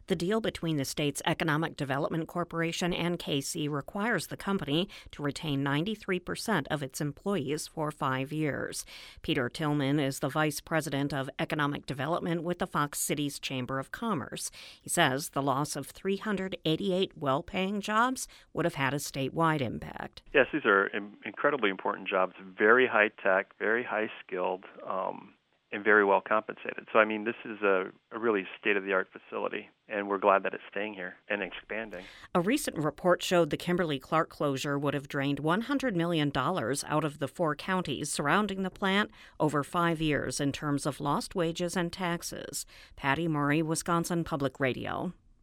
The deal between the state's Economic Development Corporation and KC requires the company to retain 93% of its employees for 5 years. Peter Tillman is the vice president of economic development with the Fox Cities Chamber of Commerce. He says the loss of 388 well-paying jobs would have had a statewide impact. Yes, these are incredibly important jobs, very high-tech, very high-skilled, and very well compensated. So, this is a really state-of-the-art facility, and we're glad that it's staying here and expanding. A recent report showed the Kimberly-Clark closure would have drained $100 million out of the 4 counties surrounding the plant over 5 years in terms of lost wages and taxes. Patty Murray, Wisconsin Public Radio.